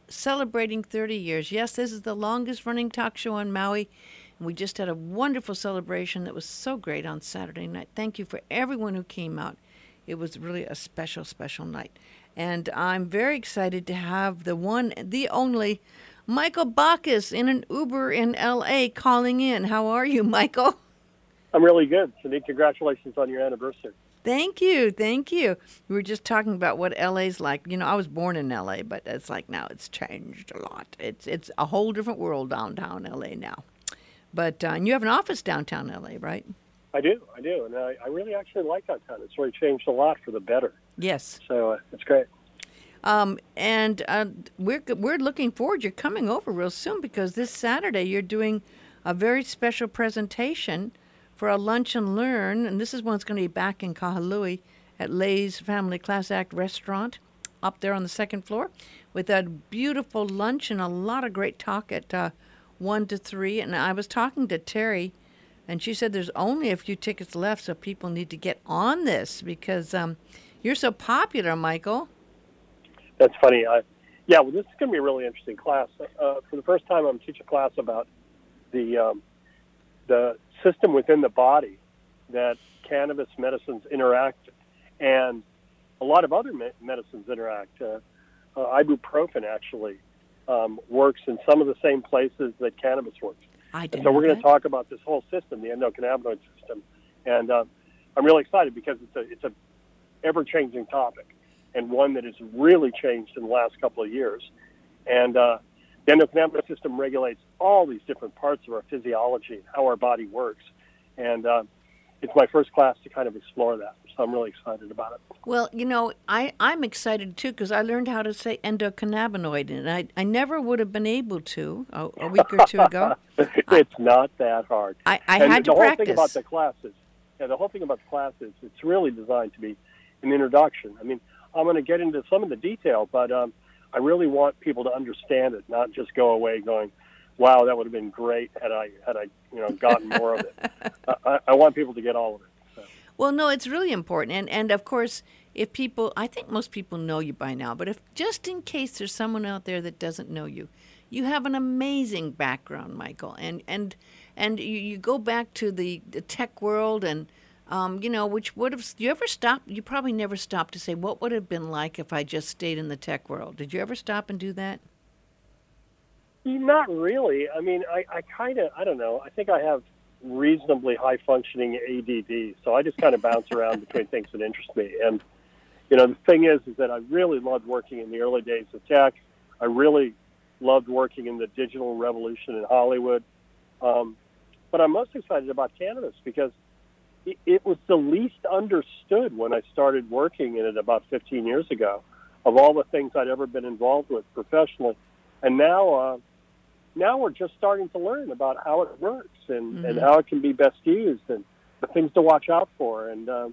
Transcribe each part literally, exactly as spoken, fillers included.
celebrating thirty years. Yes, this is the longest running talk show on Maui. And we just had a wonderful celebration that was so great on Saturday night. Thank you for everyone who came out. It was really a special, special night. And I'm very excited to have the one, the only, Michael Bacchus in an Uber in L A calling in. How are you, Michael? I'm really good. Cindy, congratulations on your anniversary. Thank you. Thank you. We were just talking about what L A's like. You know, I was born in L A, but it's like now it's changed a lot. It's it's a whole different world downtown L A now. But uh, and you have an office downtown L A, right? I do. I do. And I, I really actually like downtown. It's really changed a lot for the better. Yes. So uh, it's great. Um, and uh, we're we're looking forward. You're coming over real soon because this Saturday you're doing a very special presentation for a lunch and learn, and this is one that's going to be back in Kahului at Lay's Family Class Act Restaurant up there on the second floor with a beautiful lunch and a lot of great talk at uh, one to three. And I was talking to Terry, and she said there's only a few tickets left, so people need to get on this because um, you're so popular, Michael. That's funny. I, yeah, well, this is going to be a really interesting class. Uh, for the first time, I'm teaching a class about the um, the system within the body that cannabis medicines interact, and a lot of other me- medicines interact. Uh, uh, ibuprofen actually um, works in some of the same places that cannabis works. I didn't so we're know going to that. talk about this whole system, the endocannabinoid system, and uh, I'm really excited because it's a it's a ever-changing topic and one that has really changed in the last couple of years. And uh, the endocannabinoid system regulates all these different parts of our physiology and how our body works. And uh, it's my first class to kind of explore that. So I'm really excited about it. Well, you know, I, I'm excited too because I learned how to say endocannabinoid, and I, I never would have been able to a, a week or two ago. It's I, not that hard. I, I and had the to whole practice. thing about the classes, yeah, the whole thing about the classes, it's really designed to be an introduction. I mean, I'm going to get into some of the detail, but um, I really want people to understand it, not just go away going, "Wow, that would have been great had I had I you know gotten more of it." I, I want people to get all of it. So. Well, no, it's really important, and and of course, if people, I think most people know you by now, but if just in case there's someone out there that doesn't know you, you have an amazing background, Michael, and and and you, you go back to the, the tech world and. Um, you know, which would have, you ever stopped, you probably never stopped to say, what would it have been like if I just stayed in the tech world? Did you ever stop and do that? Not really. I mean, I, I kind of, I don't know, I think I have reasonably high-functioning A D D, so I just kind of bounce around between things that interest me. And, you know, the thing is, is that I really loved working in the early days of tech. I really loved working in the digital revolution in Hollywood. Um, but I'm most excited about cannabis because it was the least understood when I started working in it about fifteen years ago of all the things I'd ever been involved with professionally. And now uh, now we're just starting to learn about how it works and, mm-hmm. and how it can be best used and the things to watch out for. And um,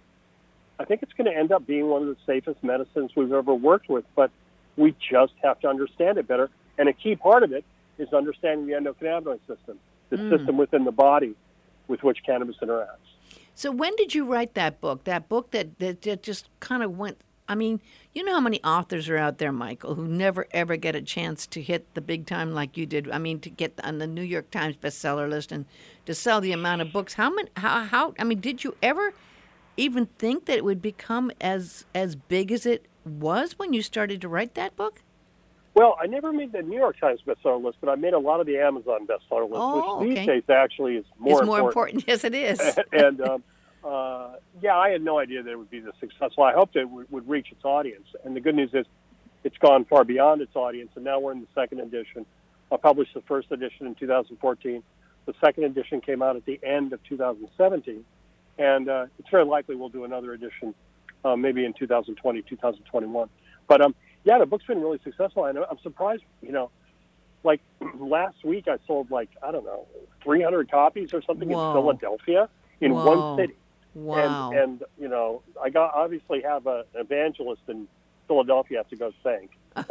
I think it's going to end up being one of the safest medicines we've ever worked with, but we just have to understand it better. And a key part of it is understanding the endocannabinoid system, the mm. system within the body with which cannabis interacts. So when did you write that book, that book that, that, that just kind of went, I mean, you know how many authors are out there, Michael, who never, ever get a chance to hit the big time like you did. I mean, to get on the New York Times bestseller list and to sell the amount of books. How many, how, how, I mean, did you ever even think that it would become as as big as it was when you started to write that book? Well, I never made the New York Times bestseller list, but I made a lot of the Amazon bestseller list, oh, which okay. these days actually is more it's more important. important. Yes, it is. and, um, uh, yeah, I had no idea that it would be this successful. I hoped it would, would reach its audience. And the good news is it's gone far beyond its audience, and now we're in the second edition. I published the first edition in two thousand fourteen. The second edition came out at the end of two thousand seventeen. And uh, it's very likely we'll do another edition uh, maybe in two thousand twenty, two thousand twenty-one. But, um, yeah, the book's been really successful. And I'm surprised, you know, like last week I sold like, I don't know, three hundred copies or something Whoa. in Philadelphia in Whoa. one city. Wow. And, and, you know, I got obviously have a, an evangelist in Philadelphia I have to go thank.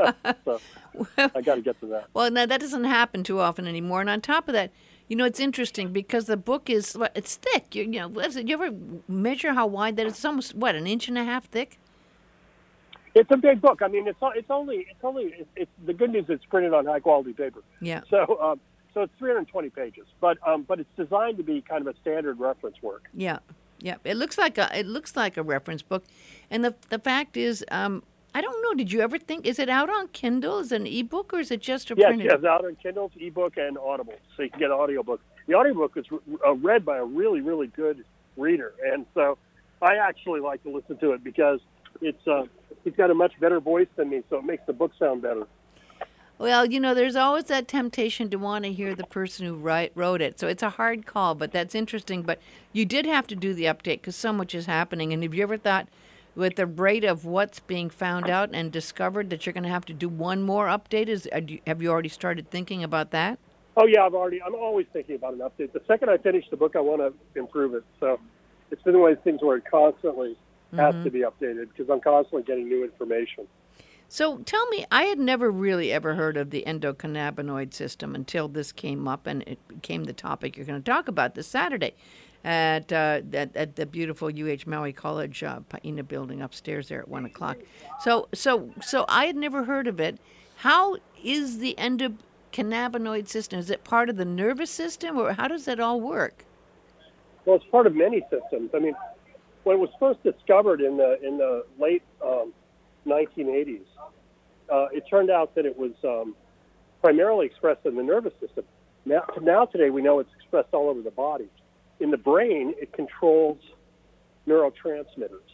So I got to get to that. Well, now that doesn't happen too often anymore. And on top of that, you know, it's interesting because the book is, it's thick. You, you know, what is it? You ever measure how wide that is? It's almost, what, an inch and a half thick? It's a big book. I mean, it's it's only it's only it's, it's the good news. It's printed on high quality paper. Yeah. So um, so it's three hundred twenty pages, but um, but it's designed to be kind of a standard reference work. Yeah. Yeah. It looks like a it looks like a reference book, and the the fact is, um, I don't know. Did you ever think? Is it out on Kindle? Is it an ebook or is it just a yes, printed? Yes, it's out on Kindle, ebook, and Audible, so you can get an audiobook. The audiobook is uh, read by a really really good reader, and so I actually like to listen to it because it's uh, he's got a much better voice than me, so it makes the book sound better. Well, you know, there's always that temptation to want to hear the person who write, wrote it. So it's a hard call, but that's interesting. But you did have to do the update because so much is happening. And have you ever thought, with the rate of what's being found out and discovered, that you're going to have to do one more update? Is have you already started thinking about that? Oh yeah, I've already. I'm always thinking about an update. The second I finish the book, I want to improve it. So it's been one of those things where it constantly has mm-hmm. to be updated because I'm constantly getting new information. So tell me, I had never really ever heard of the endocannabinoid system until this came up, and it became the topic you're going to talk about this Saturday at uh, at, at the beautiful U H Maui College uh, Paina building upstairs there at one o'clock. So so so I had never heard of it. How is the endocannabinoid system? Is it part of the nervous system, or how does it all work? Well, it's part of many systems. I mean, when it was first discovered in the in the late um, nineteen eighties, uh, it turned out that it was um, primarily expressed in the nervous system. Now, now today we know it's expressed all over the body. In the brain, it controls neurotransmitters.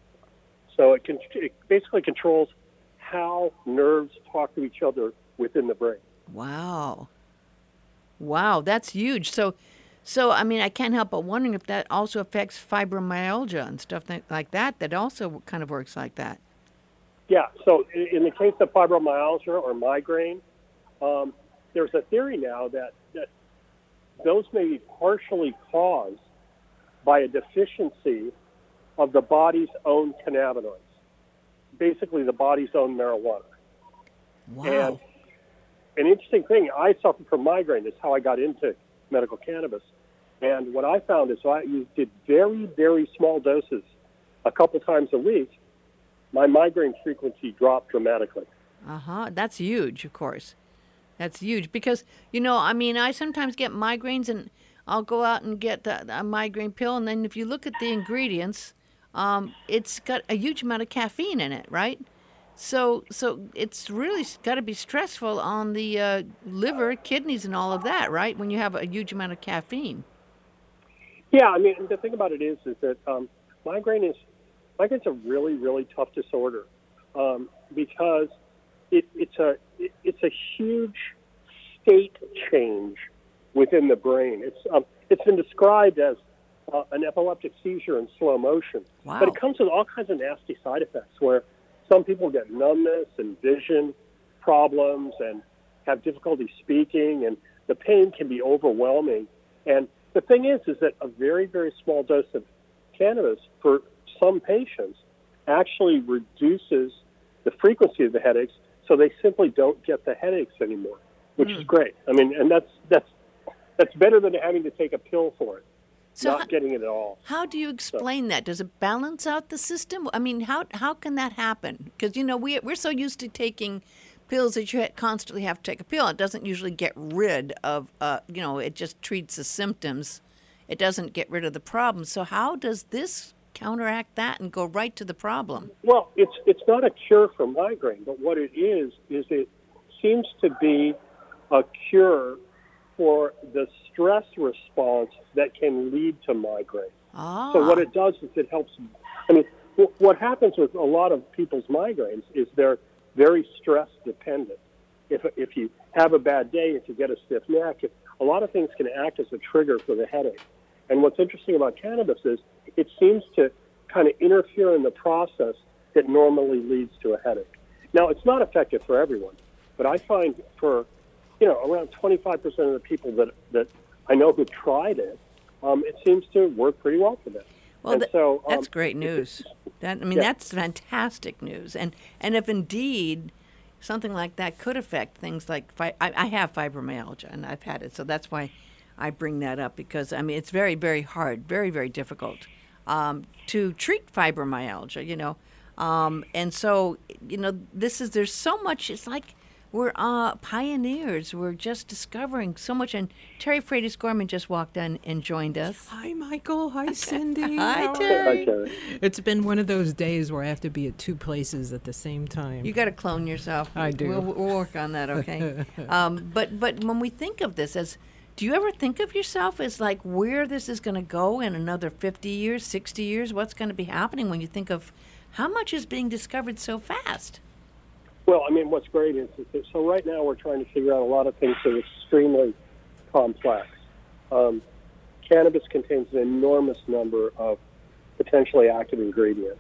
So it, can, it basically controls how nerves talk to each other within the brain. Wow. Wow, that's huge. So, so I mean, I can't help but wondering if that also affects fibromyalgia and stuff like that, that also kind of works like that. Yeah, so in the case of fibromyalgia or migraine, um, there's a theory now that, that those may be partially caused by a deficiency of the body's own cannabinoids, basically the body's own marijuana. Wow. And an interesting thing, I suffer from migraine. It's how I got into medical cannabis. And what I found is I did very, very small doses a couple times a week. My migraine frequency dropped dramatically. Uh-huh. That's huge, of course. That's huge because, you know, I mean, I sometimes get migraines and I'll go out and get the, a migraine pill. And then if you look at the ingredients, um, it's got a huge amount of caffeine in it, right? So so it's really got to be stressful on the uh, liver, kidneys, and all of that, right, when you have a huge amount of caffeine. Yeah, I mean, the thing about it is is that um, migraine is migraine's a really, really tough disorder um, because it, it's a it, it's a huge state change within the brain. It's um, it's been described as uh, an epileptic seizure in slow motion, wow. but it comes with all kinds of nasty side effects where some people get numbness and vision problems and have difficulty speaking, and the pain can be overwhelming. And the thing is, is that a very, very small dose of cannabis for some patients actually reduces the frequency of the headaches, so they simply don't get the headaches anymore, which mm. is great. I mean, and that's that's that's better than having to take a pill for it, so not how, getting it at all. How do you explain so. that? Does it balance out the system? I mean, how how can that happen? Because, you know, we, we're so used to taking pills that you constantly have to take a pill. It doesn't usually get rid of, uh, you know, it just treats the symptoms. It doesn't get rid of the problem. So how does this counteract that and go right to the problem? Well, it's it's not a cure for migraine, but what it is, is it seems to be a cure for the stress response that can lead to migraine. Ah. So what it does is it helps, I mean, w- what happens with a lot of people's migraines is they're very stress dependent. If if you have a bad day, if you get a stiff neck, if, a lot of things can act as a trigger for the headache. And what's interesting about cannabis is it seems to kind of interfere in the process that normally leads to a headache. Now, it's not effective for everyone, but I find for, you know, around twenty-five percent of the people that, that I know who tried it, um, it seems to work pretty well for them. Well, th- so, um, that's great news. That I mean, yeah. that's fantastic news. And and if indeed something like that could affect things like, fi- I, I have fibromyalgia, and I've had it, so that's why I bring that up, because, I mean, it's very, very hard, very, very difficult um, to treat fibromyalgia, you know. Um, and so, you know, this is, there's so much, it's like we're uh, pioneers. We're just discovering so much. And Terry Freitas Gorman just walked in and joined us. Hi, Michael. Hi, Cindy. Hi, How are Terry. Hi, Terry. It's been one of those days where I have to be at two places at the same time. You got to clone yourself. I do. We'll, we'll work on that, okay? um, but but when we think of this as, do you ever think of yourself as like where this is going to go in another fifty years, sixty years? What's going to be happening when you think of how much is being discovered so fast? Well, I mean, what's great is, is that, so right now we're trying to figure out a lot of things that are extremely complex. Um, cannabis contains an enormous number of potentially active ingredients.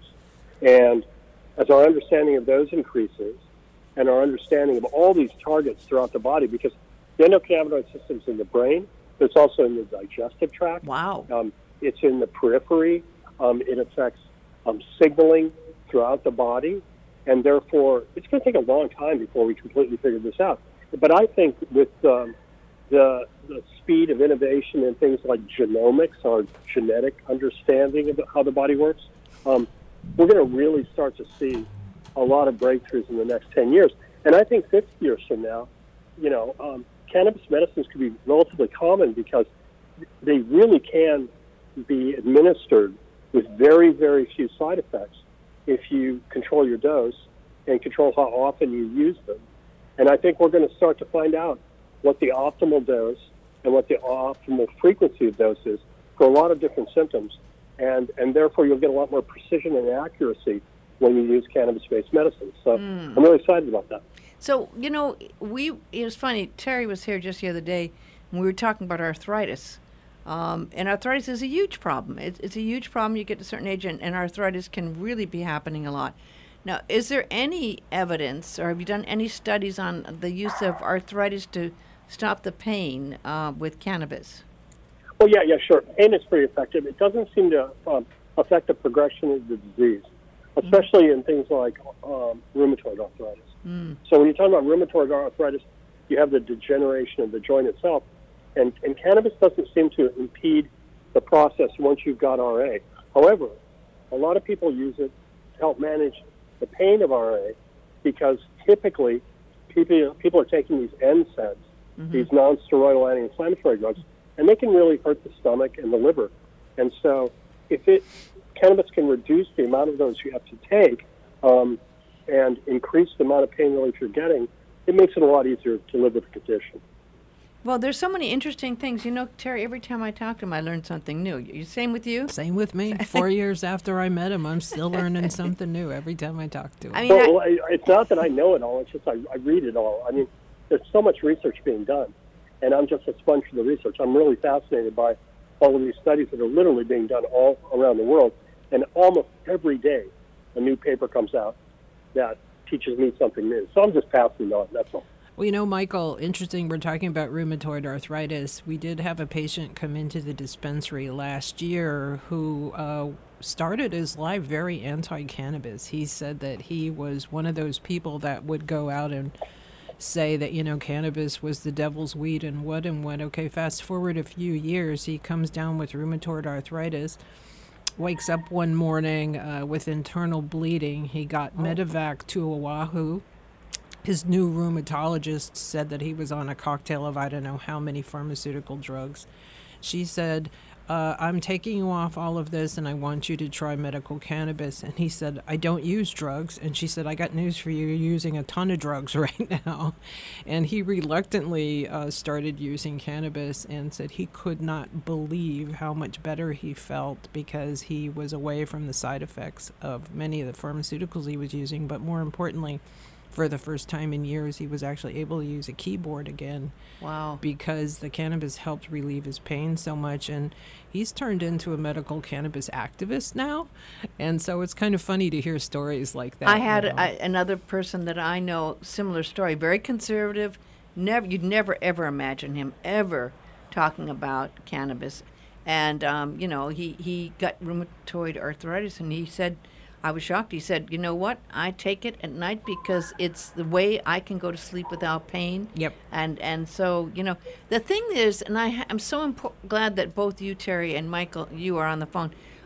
And as our understanding of those increases and our understanding of all these targets throughout the body, because the endocannabinoid system's in the brain, but it's also in the digestive tract. Wow. Um, it's in the periphery. Um, it affects um, signaling throughout the body. And therefore, it's going to take a long time before we completely figure this out. But I think with um, the, the speed of innovation in things like genomics, our genetic understanding of how the body works, um, we're going to really start to see a lot of breakthroughs in the next ten years. And I think fifty years from now, you know, um, cannabis medicines could be relatively common because they really can be administered with very, very few side effects if you control your dose and control how often you use them. And I think we're going to start to find out what the optimal dose and what the optimal frequency of dose is for a lot of different symptoms. And, and therefore, you'll get a lot more precision and accuracy when you use cannabis-based medicines. So mm. I'm really excited about that. So, you know, we it was funny. Terry was here just the other day, and we were talking about arthritis. Um, and arthritis is a huge problem. It's, it's a huge problem. You get to a certain age, and, and arthritis can really be happening a lot. Now, is there any evidence, or have you done any studies on the use of arthritis to stop the pain uh, with cannabis? Well, yeah, yeah, sure. Pain is pretty effective. It doesn't seem to um, affect the progression of the disease, especially mm. in things like um, rheumatoid arthritis. Mm. So when you're talking about rheumatoid arthritis, you have the degeneration of the joint itself. And, and cannabis doesn't seem to impede the process once you've got R A. However, a lot of people use it to help manage the pain of R A because typically people, people are taking these N SAIDs, mm-hmm. these non-steroidal anti-inflammatory drugs, and they can really hurt the stomach and the liver. And so if it cannabis can reduce the amount of those you have to take um, and increase the amount of pain relief you're getting, it makes it a lot easier to live with the condition. Well, there's so many interesting things. You know, Terry, every time I talk to him, I learn something new. You same with you? Same with me. Four years after I met him, I'm still learning something new every time I talk to him. I mean, well, I, well, it's not that I know it all. It's just I, I read it all. I mean, there's so much research being done, and I'm just a sponge for the research. I'm really fascinated by all of these studies that are literally being done all around the world, and almost every day a new paper comes out that teaches me something new. So I'm just passing on, that's all. Well, you know, Michael, interesting, we're talking about rheumatoid arthritis. We did have a patient come into the dispensary last year who uh, started his life very anti-cannabis. He said that he was one of those people that would go out and say that, you know, cannabis was the devil's weed and what and what. Okay, fast forward a few years, he comes down with rheumatoid arthritis, wakes up one morning uh, with internal bleeding. He got medevac to Oahu. His new rheumatologist said that he was on a cocktail of I don't know how many pharmaceutical drugs. She said, uh, I'm taking you off all of this and I want you to try medical cannabis. And he said, I don't use drugs. And she said, I got news for you. You're using a ton of drugs right now. And he reluctantly uh, started using cannabis and said he could not believe how much better he felt because he was away from the side effects of many of the pharmaceuticals he was using. But more importantly, for the first time in years, he was actually able to use a keyboard again. Wow. Because the cannabis helped relieve his pain so much. And he's turned into a medical cannabis activist now. And so it's kind of funny to hear stories like that. I had you know? a, another person that I know, similar story, very conservative. Never, you'd never, ever imagine him ever talking about cannabis. And, um, you know, he, he got rheumatoid arthritis, and he said, I was shocked. He said, you know what? I take it at night because it's the way I can go to sleep without pain. Yep. And and so, you know, the thing is, and I, I'm so impo- glad that both you, Terry, and Michael, you are on the phone.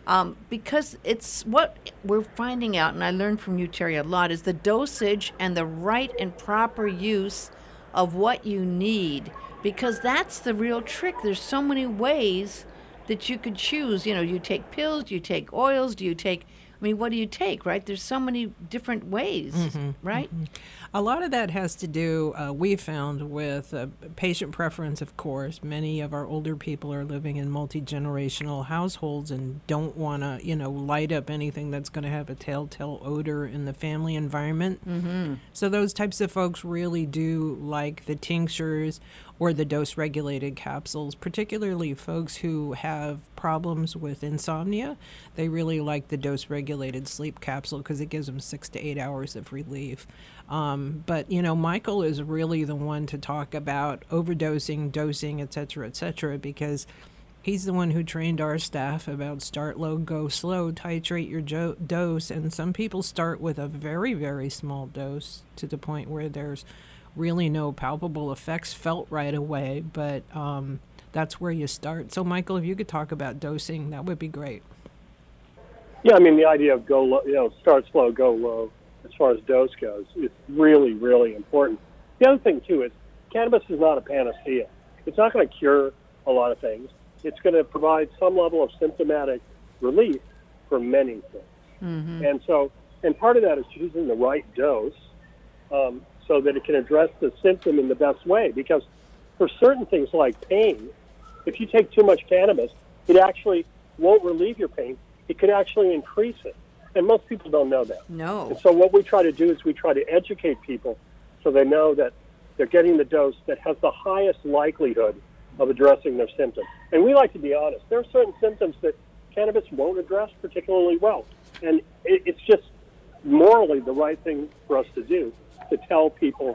Um, because it's what we're finding out, and I learned from you, Terry, a lot, is the dosage and the right and proper use of what you need. Because that's the real trick. There's so many ways that you could choose. You know, you take pills, do you take oils, do you take, I mean, what do you take, right? There's so many different ways, mm-hmm, right? Mm-hmm. A lot of that has to do, uh, we found, with uh, patient preference, of course. Many of our older people are living in multi-generational households and don't want to, you know, light up anything that's going to have a telltale odor in the family environment. Mm-hmm. So those types of folks really do like the tinctures or the dose-regulated capsules, particularly folks who have problems with insomnia. They really like the dose-regulated sleep capsule because it gives them six to eight hours of relief. Um, but, you know, Michael is really the one to talk about overdosing, dosing, et cetera, et cetera, because he's the one who trained our staff about start low, go slow, titrate your jo- dose. And some people start with a very, very small dose to the point where there's really no palpable effects felt right away. But um, that's where you start. So, Michael, if you could talk about dosing, that would be great. Yeah, I mean, the idea of go low, you know, start slow, go low, as far as dose goes, is really, really important. The other thing, too, is cannabis is not a panacea. It's not going to cure a lot of things. It's going to provide some level of symptomatic relief for many things. Mm-hmm. And so, and part of that is choosing the right dose um, so that it can address the symptom in the best way. Because for certain things like pain, if you take too much cannabis, it actually won't relieve your pain. It could actually increase it. And most people don't know that. No. And so what we try to do is we try to educate people so they know that they're getting the dose that has the highest likelihood of addressing their symptoms. And we like to be honest. There are certain symptoms that cannabis won't address particularly well. And it, it's just morally the right thing for us to do, to tell people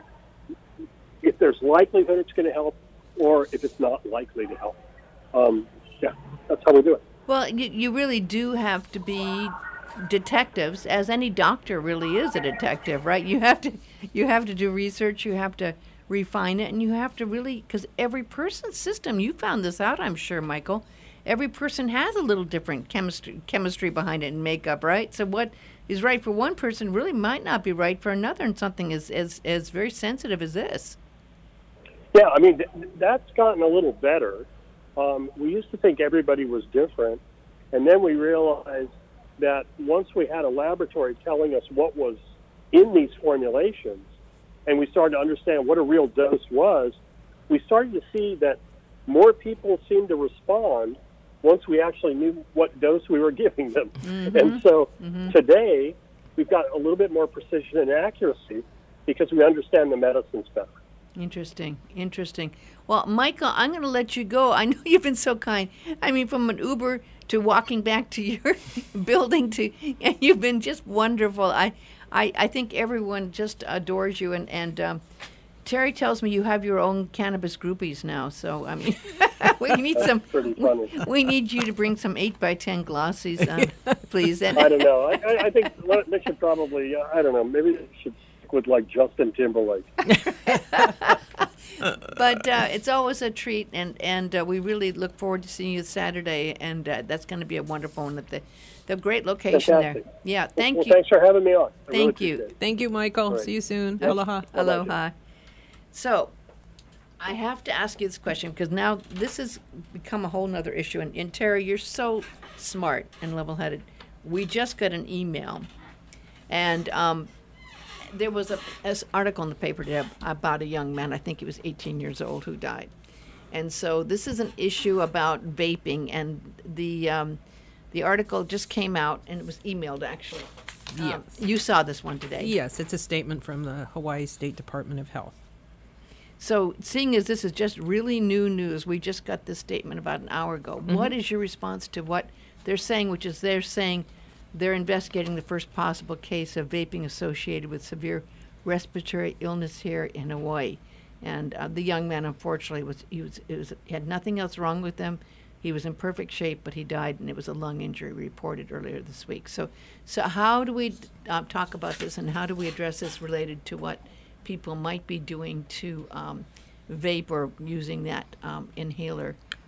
if there's likelihood it's going to help or if it's not likely to help. Um, yeah, that's how we do it. Well, you, you really do have to be detectives, as any doctor really is a detective, right? You have to you have to do research, you have to refine it, and you have to really, because every person's system, you found this out, I'm sure, Michael, every person has a little different chemistry chemistry behind it and makeup, right? So what is right for one person really might not be right for another, and something as as, as very sensitive as this. Yeah, I mean, th- that's gotten a little better. Um, we used to think everybody was different, and then we realized that once we had a laboratory telling us what was in these formulations, and we started to understand what a real dose was, we started to see that more people seemed to respond once we actually knew what dose we were giving them. Mm-hmm. And so mm-hmm. today, we've got a little bit more precision and accuracy because we understand the medicines better. Interesting, interesting. Well, Michael, I'm going to let you go. I know you've been so kind. I mean, from an Uber to walking back to your building to, and you've been just wonderful. I, I, I think everyone just adores you. And, and um, Terry tells me you have your own cannabis groupies now. So, I mean, we need some, pretty funny. We, we need you to bring some eight by ten glossies, uh, please. And I don't know. I, I think they should probably, uh, I don't know, maybe they should stick with like Justin Timberlake. But uh, it's always a treat, and, and uh, we really look forward to seeing you Saturday, and uh, that's going to be a wonderful one at the, the great location Fantastic. there. Yeah, thank well, you. Thanks for having me on. I Thank really you. It. Thank you, Michael. Right. See you soon. Yes. Aloha. Aloha. So, I have to ask you this question because now this has become a whole nother issue. And, and Terry, you're so smart and level-headed. We just got an email, and um, there was a an article in the paper today about a young man, I think he was eighteen years old, who died. And so this is an issue about vaping, and the um, the article just came out, and it was emailed, actually. Yes. Um, you saw this one today. Yes, it's a statement from the Hawaii State Department of Health. So seeing as this is just really new news, we just got this statement about an hour ago. Mm-hmm. What is your response to what they're saying, which is they're saying they're investigating the first possible case of vaping associated with severe respiratory illness here in Hawaii? And uh, the young man, unfortunately, was he was, it was he had nothing else wrong with him. He was in perfect shape, but he died, and it was a lung injury reported earlier this week. So, so how do we uh, talk about this, and how do we address this related to what people might be doing to um, vape or using that um, inhaler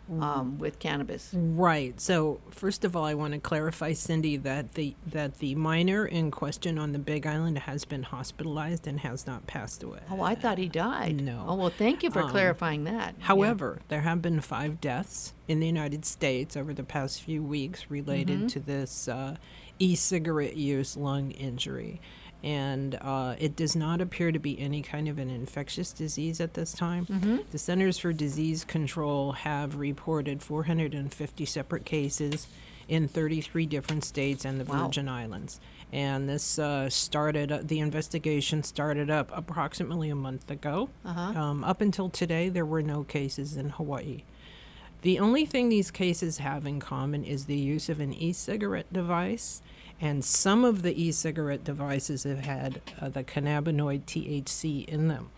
um, with cannabis. Right. So first of all, I want to clarify, Cindy, that the that the minor in question on the Big Island has been hospitalized and has not passed away. Oh, I thought he died. No. Oh, well, thank you for Um, clarifying that. However, there have been five deaths in the United States over the past few weeks related Mm-hmm. to this uh, e-cigarette use lung injury. And uh, it does not appear to be any kind of an infectious disease at this time. Mm-hmm. The Centers for Disease Control have reported four hundred fifty separate cases in thirty-three different states and the Wow. Virgin Islands. And this uh, started, uh, the investigation started up approximately a month ago. Uh-huh. Um, up until today, there were no cases in Hawaii. The only thing these cases have in common is the use of an e-cigarette device, and some of the e-cigarette devices have had uh, the cannabinoid T H C in them.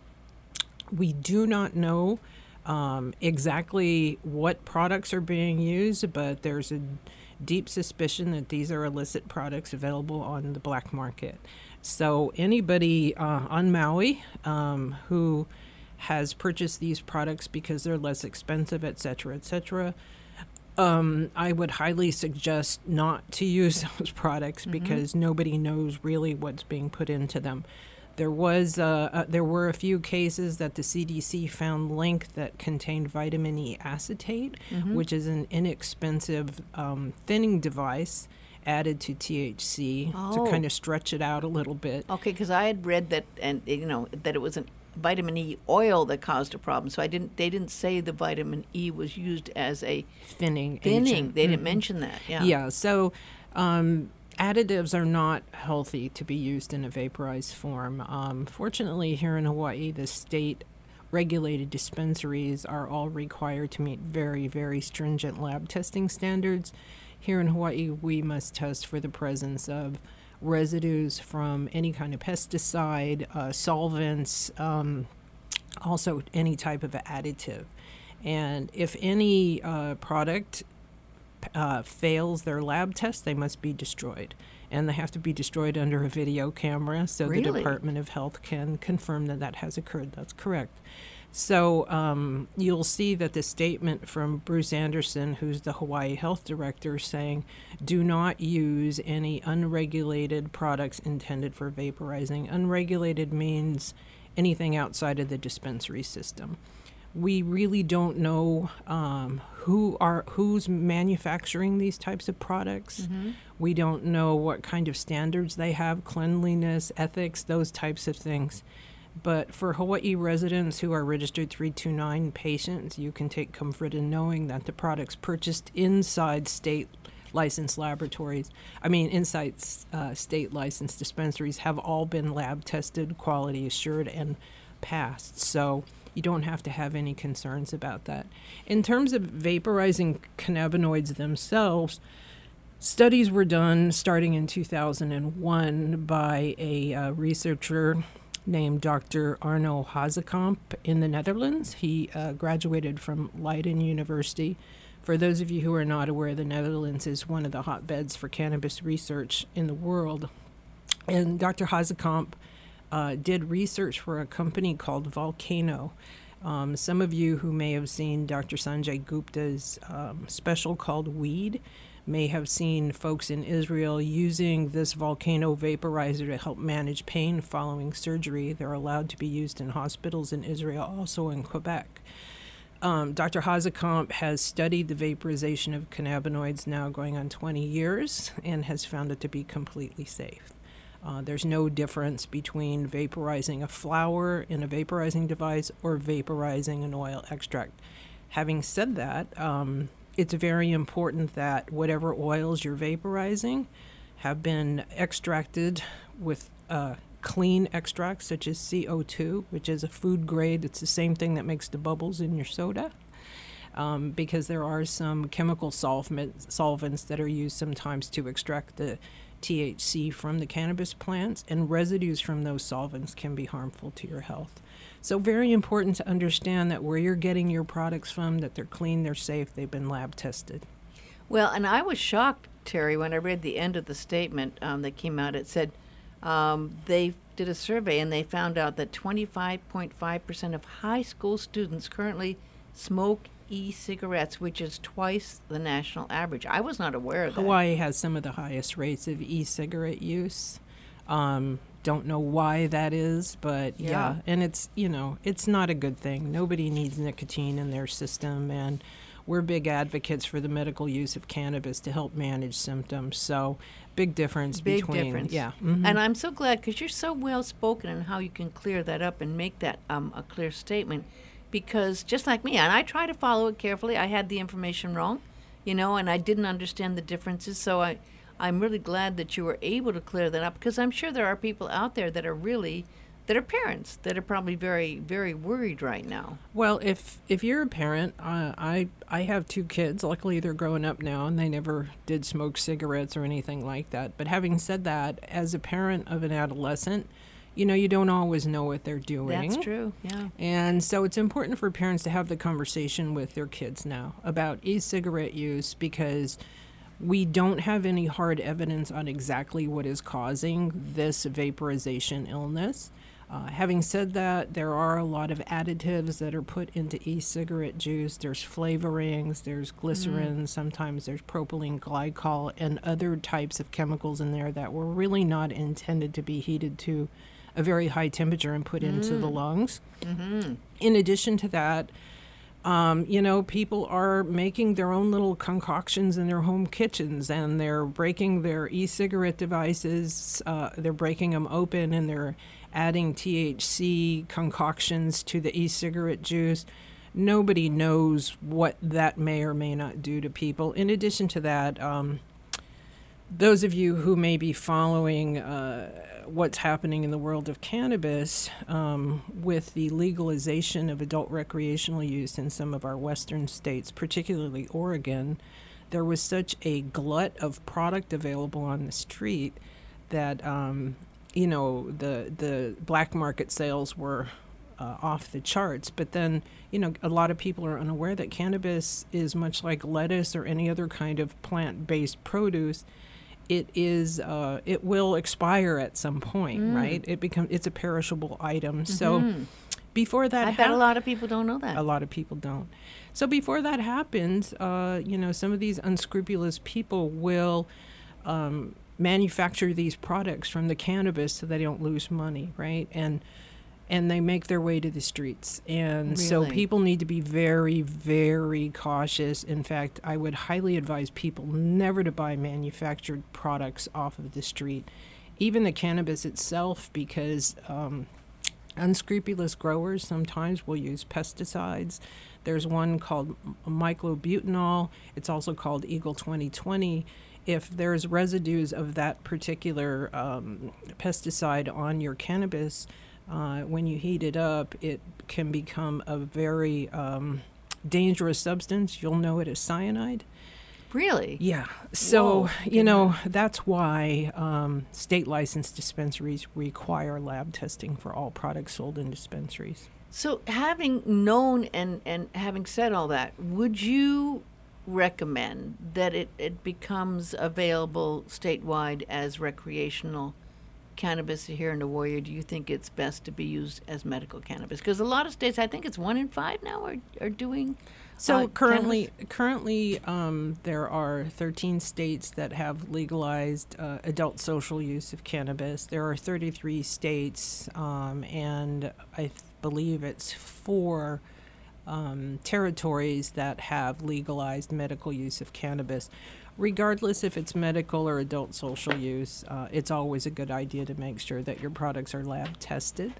We do not know um, exactly what products are being used, but there's a deep suspicion that these are illicit products available on the black market. So anybody uh, on Maui um, who has purchased these products because they're less expensive, et cetera, et cetera, um, I would highly suggest not to use those products because nobody knows really what's being put into them. There was uh, uh, there were a few cases that the C D C found linked that contained vitamin E acetate, which is an inexpensive um, thinning device added to T H C Oh. to kind of stretch it out a little bit. Okay, because I had read that, and you know, that it was an vitamin E oil that caused a problem. So I didn't. They didn't say the vitamin E was used as a Thinning thinning. agent. They didn't mention that. Yeah. Yeah, so um, additives are not healthy to be used in a vaporized form. Um, fortunately, here in Hawaii, the state regulated dispensaries are all required to meet very, very stringent lab testing standards. Here in Hawaii, we must test for the presence of residues from any kind of pesticide, uh, solvents, um, also any type of additive. And if any uh, product uh, fails their lab test, they must be destroyed. And they have to be destroyed under a video camera so the Really? Department of Health can confirm that that has occurred. That's correct. So um, you'll see that the statement from Bruce Anderson, who's the Hawaii Health Director, saying, do not use any unregulated products intended for vaporizing. Unregulated means anything outside of the dispensary system. We really don't know um, who are who's manufacturing these types of products. Mm-hmm. We don't know what kind of standards they have, cleanliness, ethics, those types of things. But for Hawaii residents who are registered three two nine patients, you can take comfort in knowing that the products purchased inside state licensed laboratories, I mean inside uh, state licensed dispensaries, have all been lab tested, quality assured, and passed. So you don't have to have any concerns about that. In terms of vaporizing cannabinoids themselves, studies were done starting in two thousand one by a uh, researcher named Doctor Arno Hazekamp in the Netherlands. He uh, graduated from Leiden University. For those of you who are not aware, the Netherlands is one of the hotbeds for cannabis research in the world. And Doctor Hazekamp uh, did research for a company called Volcano. Um, some of you who may have seen Doctor Sanjay Gupta's um, special called Weed may have seen folks in Israel using this volcano vaporizer to help manage pain following surgery. They're allowed to be used in hospitals in Israel, also in Quebec. Um, Doctor Hazekamp has studied the vaporization of cannabinoids now going on twenty years and has found it to be completely safe. Uh, there's no difference between vaporizing a flower in a vaporizing device or vaporizing an oil extract. Having said that, um, it's very important that whatever oils you're vaporizing have been extracted with uh, clean extracts such as C O two, which is a food grade. It's the same thing that makes the bubbles in your soda, um, because there are some chemical solvent, solvents that are used sometimes to extract the T H C from the cannabis plants, and residues from those solvents can be harmful to your health. So very important to understand that where you're getting your products from, that they're clean, they're safe, they've been lab tested. Well, and I was shocked, Terry, when I read the end of the statement um, that came out. It said um, they did a survey and they found out that twenty-five point five percent of high school students currently smoke e-cigarettes, which is twice the national average. I was not aware of that. Hawaii has some of the highest rates of e-cigarette use. Um, don't know why that is, but yeah. Yeah. And it's, you know, it's not a good thing. Nobody needs nicotine in their system, and we're big advocates for the medical use of cannabis to help manage symptoms. So big difference Big between, difference. yeah. mhm. And I'm so glad because you're so well spoken in how you can clear that up and make that um, a clear statement. Because just like me, and I try to follow it carefully, I had the information wrong, you know, and I didn't understand the differences. So I, I'm really glad that you were able to clear that up, because I'm sure there are people out there that are really, that are parents that are probably very, very worried right now. Well, if if you're a parent, uh, I I have two kids. Luckily, they're growing up now, and they never did smoke cigarettes or anything like that. But having said that, as a parent of an adolescent, you know, you don't always know what they're doing. That's true, yeah. And so it's important for parents to have the conversation with their kids now about e-cigarette use, because we don't have any hard evidence on exactly what is causing this vaporization illness. Uh, having said that, there are a lot of additives that are put into e-cigarette juice. There's flavorings, there's glycerin, mm. sometimes there's propylene glycol and other types of chemicals in there that were really not intended to be heated to a very high temperature and put mm. into the lungs. Mm-hmm. In addition to that, um, you know, people are making their own little concoctions in their home kitchens, and they're breaking their e-cigarette devices, uh, they're breaking them open, and they're adding T H C concoctions to the e-cigarette juice. Nobody knows what that may or may not do to people. In addition to that, um, those of you who may be following uh, what's happening in the world of cannabis, um, with the legalization of adult recreational use in some of our western states, particularly Oregon, there was such a glut of product available on the street that, um, you know, the, the black market sales were uh, off the charts. But then, you know, a lot of people are unaware that cannabis is much like lettuce or any other kind of plant-based produce. It is, uh, it will expire at some point, mm. right? It become it's a perishable item. Mm-hmm. So before that, I bet hap- a lot of people don't know that. A lot of people don't. So before that happens, uh, you know, some of these unscrupulous people will um, manufacture these products from the cannabis so they don't lose money, right? And and they make their way to the streets. And really? So people need to be very, very cautious. In fact, I would highly advise people never to buy manufactured products off of the street, even the cannabis itself, because um, unscrupulous growers sometimes will use pesticides. There's one called myclobutanol. It's also called Eagle twenty twenty. If there's residues of that particular um, pesticide on your cannabis, Uh, when you heat it up, it can become a very um, dangerous substance. You'll know it as cyanide. Really? Yeah. So, Whoa, you know, that's why um, state licensed dispensaries require lab testing for all products sold in dispensaries. So having known and, and having said all that, would you recommend that it, it becomes available statewide as recreational cannabis here in the Warrior? Do you think it's best to be used as medical cannabis? Because a lot of states, I think it's one in five now, are, are doing So uh, currently, cannabis? currently um, there are thirteen states that have legalized uh, adult social use of cannabis. There are thirty-three states, um, and I th- believe it's four um, territories that have legalized medical use of cannabis. Regardless if it's medical or adult social use, uh, it's always a good idea to make sure that your products are lab tested.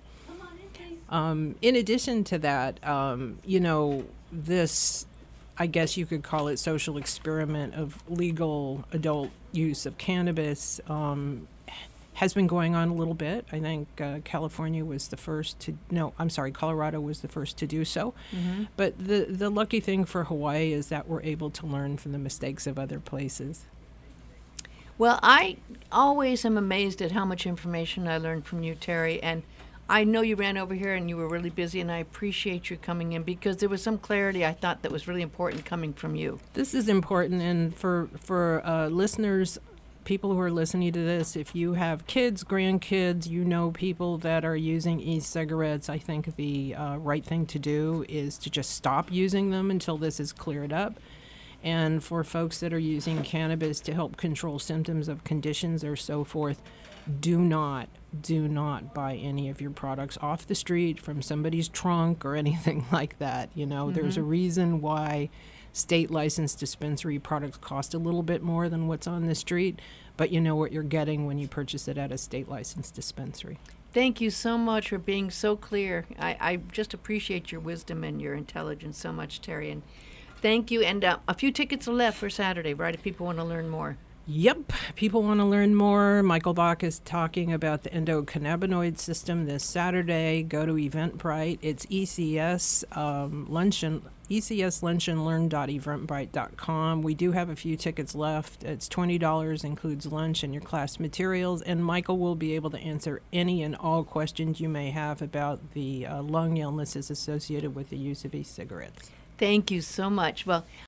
Um, in addition to that, um, you know, this, I guess you could call it social experiment of legal adult use of cannabis, um, has been going on a little bit. I think uh, California was the first to, no, I'm sorry, Colorado was the first to do so. Mm-hmm. But the, the lucky thing for Hawaii is that we're able to learn from the mistakes of other places. Well, I always am amazed at how much information I learned from you, Terry, and I know you ran over here and you were really busy, and I appreciate you coming in because there was some clarity I thought that was really important coming from you. This is important, and for, for uh, listeners, people who are listening to this, if you have kids, grandkids, you know people that are using e-cigarettes, I think the uh, right thing to do is to just stop using them until this is cleared up. And for folks that are using cannabis to help control symptoms of conditions or so forth, do not, do not buy any of your products off the street from somebody's trunk or anything like that. You know, mm-hmm. There's a reason why state licensed dispensary products cost a little bit more than what's on the street, but you know what you're getting when you purchase it at a state licensed dispensary. Thank you so much for being so clear. I, I just appreciate your wisdom and your intelligence so much, Terry. And thank you. And uh, a few tickets are left for Saturday, right, if people want to learn more. Yep. People want to learn more. Michael Bach is talking about the endocannabinoid system this Saturday. Go to Eventbrite. It's E C S um, luncheon, E C S lunch and learn dot eventbrite dot com. We do have a few tickets left. It's twenty dollars, includes lunch and your class materials. And Michael will be able to answer any and all questions you may have about the uh, lung illnesses associated with the use of e-cigarettes. Thank you so much. Well,